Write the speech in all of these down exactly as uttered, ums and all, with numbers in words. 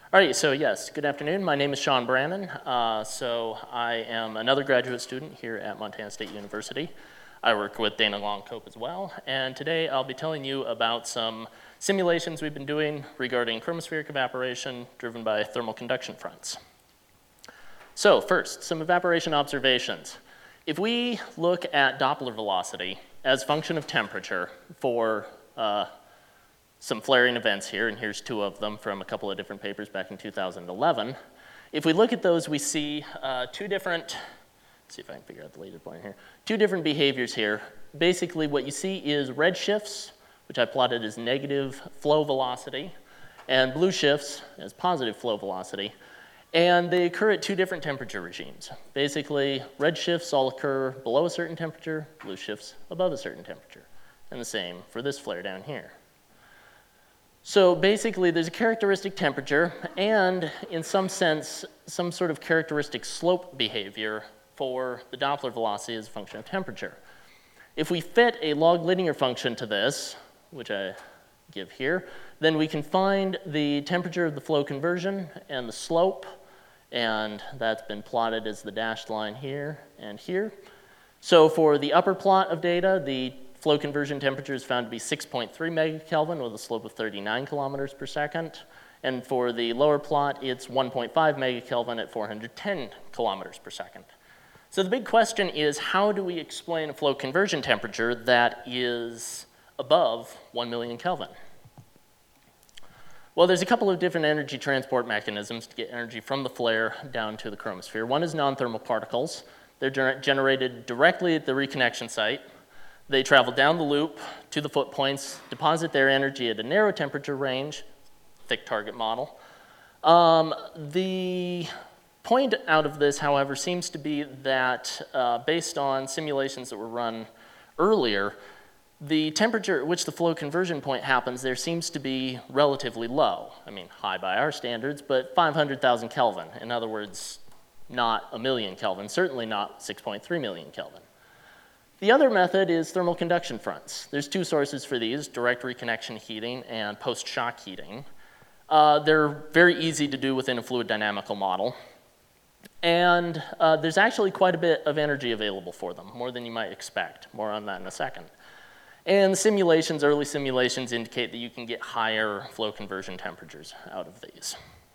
All right, so yes, good afternoon. My name is Sean Brannon. Uh, so I am another graduate student here at Montana State University. I work with Dana Long Cope as well, and today I'll be telling you about some simulations we've been doing regarding chromospheric evaporation driven by thermal conduction fronts. So first, some evaporation observations. If we look at Doppler velocity as function of temperature for uh, some flaring events here, and here's two of them from a couple of different papers back in two thousand eleven. If we look at those, we see uh, two different, let's see if I can figure out the laser point here, two different behaviors here. Basically, what you see is red shifts, which I plotted as negative flow velocity, and blue shifts as positive flow velocity. And they occur at two different temperature regimes. Basically, red shifts all occur below a certain temperature, blue shifts above a certain temperature. And the same for this flare down here. So basically, there's a characteristic temperature and, in some sense, some sort of characteristic slope behavior for the Doppler velocity as a function of temperature. If we fit a log linear function to this, which I give here, then we can find the temperature of the flow conversion and the slope, and that's been plotted as the dashed line here and here. So for the upper plot of data, the flow conversion temperature is found to be six point three megakelvin with a slope of thirty-nine kilometers per second. And for the lower plot, it's one point five megakelvin at four hundred ten kilometers per second. So the big question is, how do we explain a flow conversion temperature that is above one million Kelvin? Well, there's a couple of different energy transport mechanisms to get energy from the flare down to the chromosphere. One is non-thermal particles. They're gener- generated directly at the reconnection site. They travel down the loop to the foot points, deposit their energy at a narrow temperature range, thick target model. Um, the point out of this, however, seems to be that uh, based on simulations that were run earlier, the temperature at which the flow conversion point happens there seems to be relatively low. I mean, high by our standards, but five hundred thousand Kelvin. In other words, not a million Kelvin, certainly not six point three million Kelvin. The other method is thermal conduction fronts. There's two sources for these, direct reconnection heating and post-shock heating. Uh, they're very easy to do within a fluid dynamical model. And uh, there's actually quite a bit of energy available for them, more than you might expect. More on that in a second. And the simulations, early simulations, indicate that you can get higher flow conversion temperatures out of these.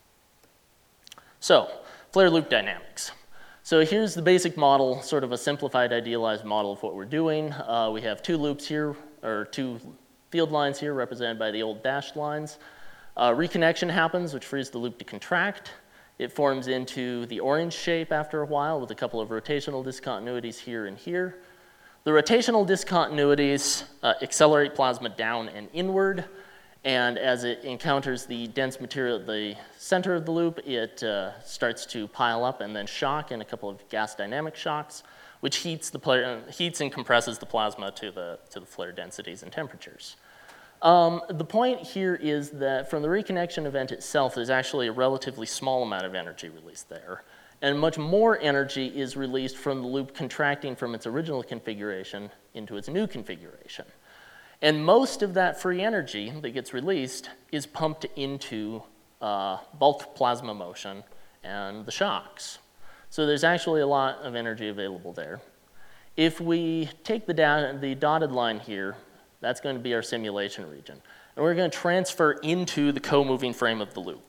So, flare loop dynamics. So here's the basic model, sort of a simplified, idealized model of what we're doing. Uh, we have two loops here, or two field lines here represented by the old dashed lines. Uh, reconnection happens, which frees the loop to contract. It forms into the orange shape after a while with a couple of rotational discontinuities here and here. The rotational discontinuities uh, accelerate plasma down and inward, and as it encounters the dense material at the center of the loop, it uh, starts to pile up and then shock in a couple of gas dynamic shocks, which heats, the heats and compresses the plasma to the, to the flare densities and temperatures. Um, the point here is that from the reconnection event itself, there's actually a relatively small amount of energy released there, and much more energy is released from the loop contracting from its original configuration into its new configuration. And most of that free energy that gets released is pumped into uh, bulk plasma motion and the shocks. So there's actually a lot of energy available there. If we take the, da the dotted line here, that's going to be our simulation region. And we're going to transfer into the co-moving frame of the loop,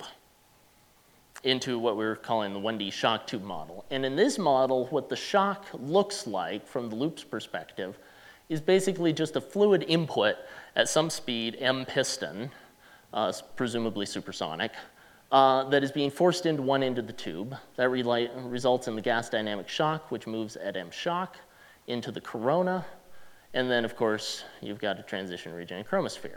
into what we're calling the one D shock tube model. And in this model, what the shock looks like from the loop's perspective is basically just a fluid input at some speed, M piston, uh, presumably supersonic, uh, that is being forced into one end of the tube. That re results in the gas dynamic shock, which moves at M shock into the corona. And then, of course, you've got a transition region and chromosphere.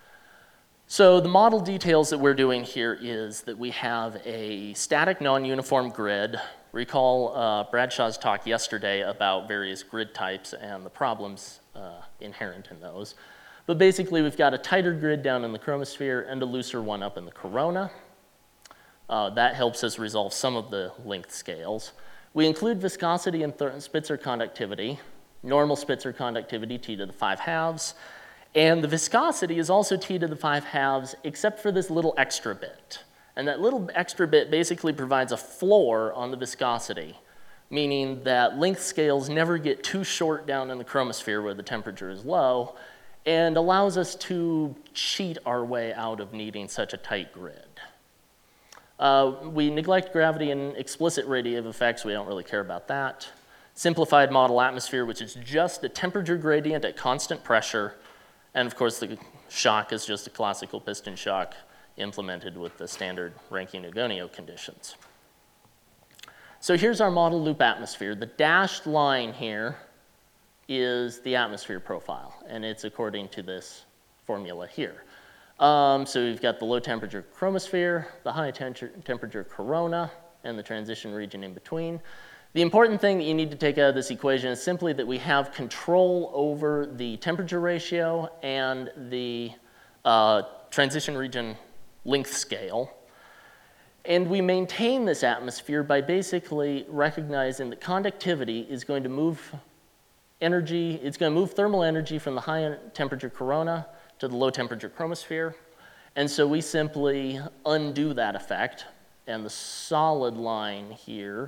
So the model details that we're doing here is that we have a static non-uniform grid. Recall uh, Bradshaw's talk yesterday about various grid types and the problems uh, inherent in those. But basically, we've got a tighter grid down in the chromosphere and a looser one up in the corona. Uh, that helps us resolve some of the length scales. We include viscosity and Spitzer conductivity, normal Spitzer conductivity t to the five halves, and the viscosity is also t to the five halves, except for this little extra bit. And that little extra bit basically provides a floor on the viscosity, meaning that length scales never get too short down in the chromosphere where the temperature is low, and allows us to cheat our way out of needing such a tight grid. Uh, we neglect gravity and explicit radiative effects. We don't really care about that. Simplified model atmosphere, which is just a temperature gradient at constant pressure. And of course, the shock is just a classical piston shock implemented with the standard Rankine-Hugoniot conditions. So here's our model loop atmosphere. The dashed line here is the atmosphere profile, and it's according to this formula here. Um, so we've got the low temperature chromosphere, the high temperature corona, and the transition region in between. The important thing that you need to take out of this equation is simply that we have control over the temperature ratio and the uh, transition region length scale. And we maintain this atmosphere by basically recognizing that conductivity is going to move energy, it's going to move thermal energy from the high temperature corona to the low temperature chromosphere. And so we simply undo that effect. And the solid line here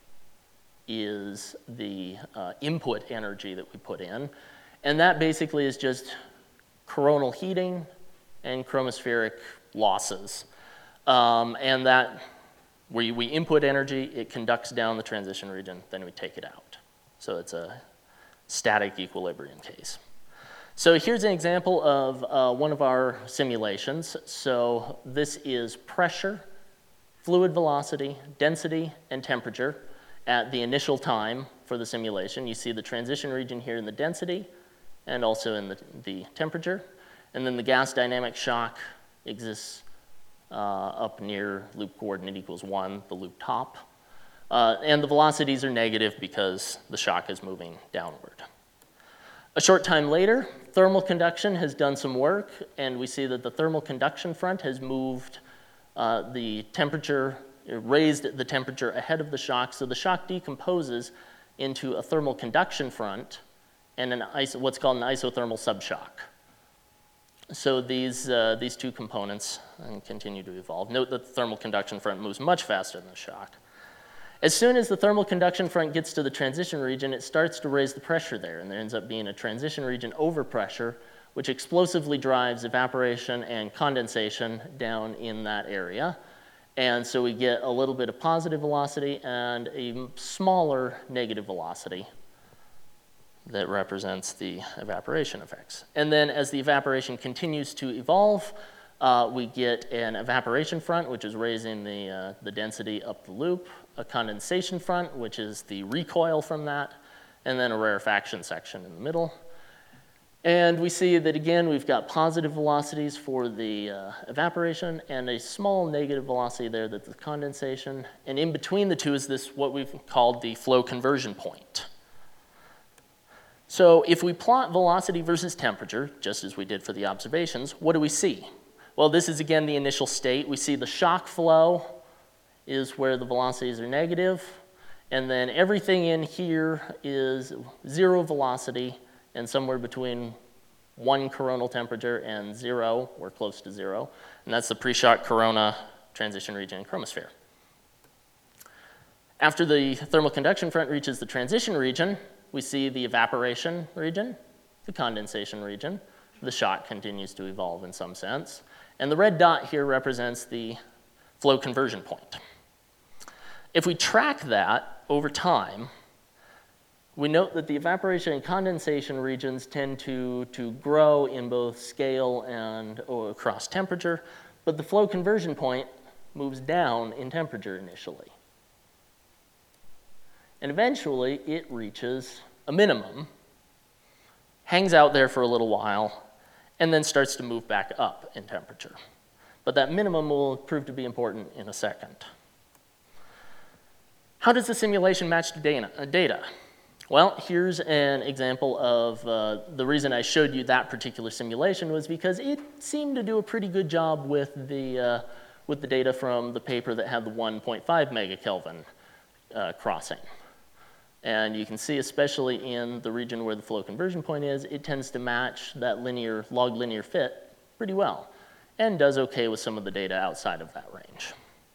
is the uh, input energy that we put in. And that basically is just coronal heating and chromospheric losses. Um, and that, we, we input energy, it conducts down the transition region, then we take it out. So it's a static equilibrium case. So here's an example of uh, one of our simulations. So this is pressure, fluid velocity, density, and temperature at the initial time for the simulation. You see the transition region here in the density and also in the, the temperature. And then the gas dynamic shock exists uh, up near loop coordinate equals one, the loop top. Uh, and the velocities are negative because the shock is moving downward. A short time later, thermal conduction has done some work, and we see that the thermal conduction front has moved uh, the temperature, raised the temperature ahead of the shock, so the shock decomposes into a thermal conduction front and an iso, what's called an isothermal subshock. So these, uh, these two components continue to evolve. Note that the thermal conduction front moves much faster than the shock. As soon as the thermal conduction front gets to the transition region, it starts to raise the pressure there, and there ends up being a transition region overpressure, which explosively drives evaporation and condensation down in that area. And so we get a little bit of positive velocity and a smaller negative velocity that represents the evaporation effects. And then as the evaporation continues to evolve, uh, we get an evaporation front, which is raising the, uh, the density up the loop, a condensation front, which is the recoil from that, and then a rarefaction section in the middle. And we see that, again, we've got positive velocities for the uh, evaporation and a small negative velocity there that's the condensation. And in between the two is this, what we've called the flow conversion point. So if we plot velocity versus temperature, just as we did for the observations, what do we see? Well, this is, again, the initial state. We see the shock flow is where the velocities are negative, and then everything in here is zero velocity, and somewhere between one coronal temperature and zero, or close to zero, and that's the pre-shock corona transition region and chromosphere. After the thermal conduction front reaches the transition region, we see the evaporation region, the condensation region. The shock continues to evolve in some sense. And the red dot here represents the flow conversion point. If we track that over time, we note that the evaporation and condensation regions tend to, to grow in both scale and or across temperature, but the flow conversion point moves down in temperature initially. And eventually, it reaches a minimum, hangs out there for a little while, and then starts to move back up in temperature. But that minimum will prove to be important in a second. How does the simulation match to data? Well, here's an example of uh, the reason I showed you that particular simulation was because it seemed to do a pretty good job with the, uh, with the data from the paper that had the one point five megakelvin uh, crossing. And you can see, especially in the region where the flow conversion point is, it tends to match that linear, log linear fit pretty well. and does okay with some of the data outside of that range.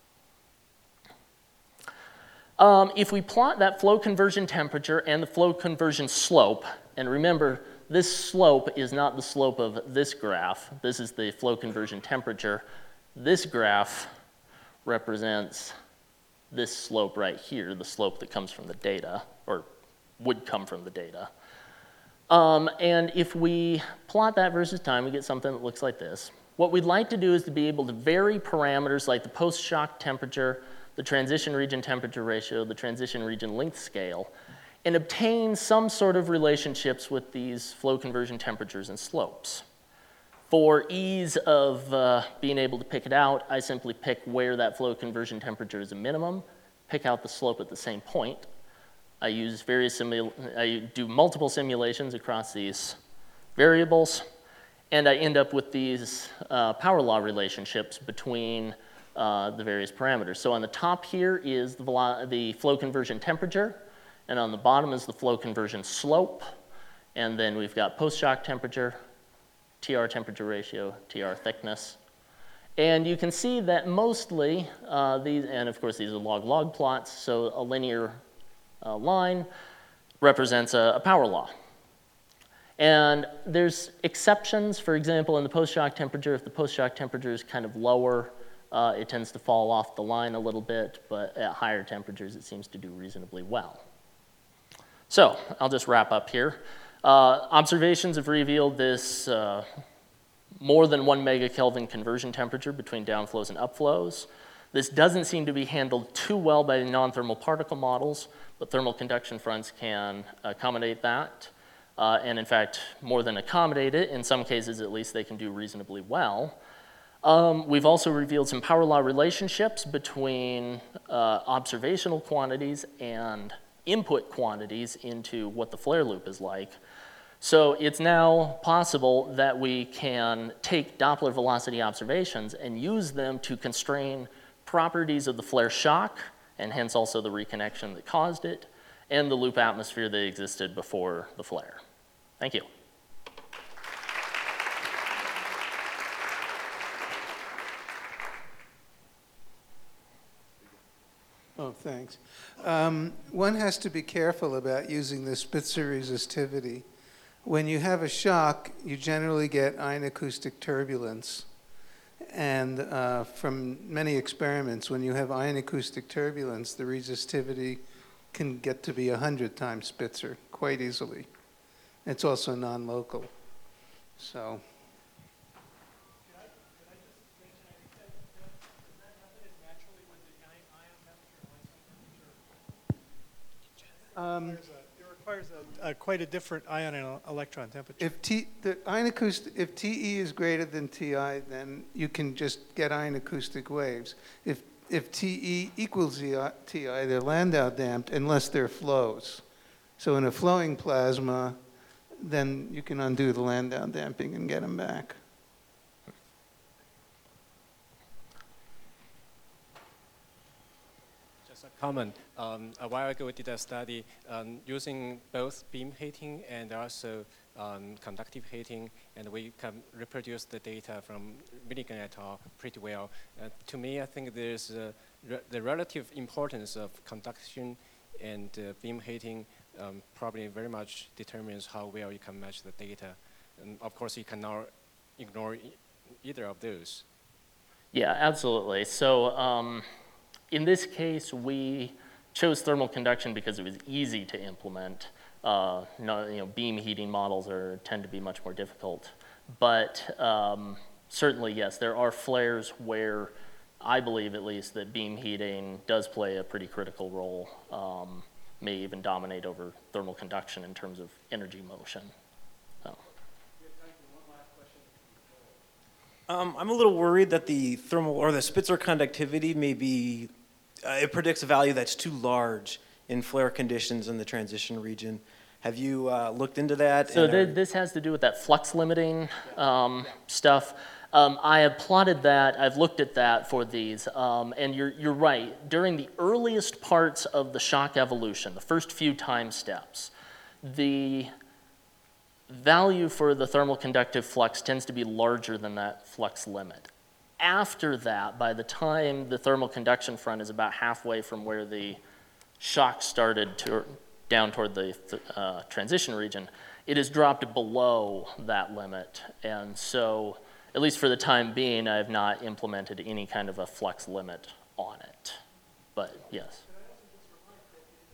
Um, if we plot that flow conversion temperature and the flow conversion slope, and remember, this slope is not the slope of this graph. This is the flow conversion temperature. This graph represents this slope right here, the slope that comes from the data, or would come from the data. Um, and if we plot that versus time, we get something that looks like this. What we'd like to do is to be able to vary parameters like the post-shock temperature, the transition region temperature ratio, the transition region length scale, and obtain some sort of relationships with these flow conversion temperatures and slopes. For ease of uh, being able to pick it out, I simply pick where that flow conversion temperature is a minimum, pick out the slope at the same point. I use various simul I do multiple simulations across these variables, and I end up with these uh, power law relationships between uh, the various parameters. So on the top here is the, the flow conversion temperature, and on the bottom is the flow conversion slope, and then we've got post-shock temperature, T R temperature ratio, T R thickness. And you can see that mostly uh, these, and of course these are log-log plots, so a linear uh, line represents a, a power law. And there's exceptions. For example, in the post-shock temperature, if the post-shock temperature is kind of lower, uh, it tends to fall off the line a little bit, but at higher temperatures it seems to do reasonably well. So I'll just wrap up here. Uh, observations have revealed this uh, more than one megakelvin conversion temperature between downflows and upflows. This doesn't seem to be handled too well by the non-thermal particle models, but thermal conduction fronts can accommodate that. Uh, and in fact, more than accommodate it, in some cases at least they can do reasonably well. Um, we've also revealed some power law relationships between uh, observational quantities and input quantities into what the flare loop is like. So it's now possible that we can take Doppler velocity observations and use them to constrain properties of the flare shock, and hence also the reconnection that caused it, and the loop atmosphere that existed before the flare. Thank you. Oh, thanks. Um, one has to be careful about using the Spitzer resistivity. When you have a shock, you generally get ion acoustic turbulence. And uh, from many experiments, when you have ion acoustic turbulence, the resistivity can get to be one hundred times Spitzer quite easily. It's also non-local. So. Um, It requires a, a, quite a different ion and electron temperature. If T, the ion acoustic, if T E is greater than T I, then you can just get ion acoustic waves. If if T E equals T I, they're Landau damped unless they're flows. So in a flowing plasma, then you can undo the Landau damping and get them back. Just a comment. Um, a while ago, we did a study um, using both beam heating and also um, conductive heating, and we can reproduce the data from Milligan et al. Pretty well. Uh, to me, I think there's uh, re the relative importance of conduction and uh, beam heating um, probably very much determines how well you can match the data. And of course, you cannot ignore e either of those. Yeah, absolutely. So um, in this case, we chose thermal conduction because it was easy to implement. Uh, no, you know, beam heating models are, tend to be much more difficult. But um, certainly, yes, there are flares where I believe at least that beam heating does play a pretty critical role, um, may even dominate over thermal conduction in terms of energy motion. So. Um, I'm a little worried that the thermal or the Spitzer conductivity may be, uh, it predicts a value that's too large in flare conditions in the transition region. Have you uh, looked into that? So th this has to do with that flux limiting um, stuff. Um, I have plotted that, I've looked at that for these, um, and you're, you're right. During the earliest parts of the shock evolution, the first few time steps, the value for the thermal conductive flux tends to be larger than that flux limit. After that, by the time the thermal conduction front is about halfway from where the shock started to, down toward the uh, transition region, it has dropped below that limit. And so, at least for the time being, I have not implemented any kind of a flux limit on it. But yes. Could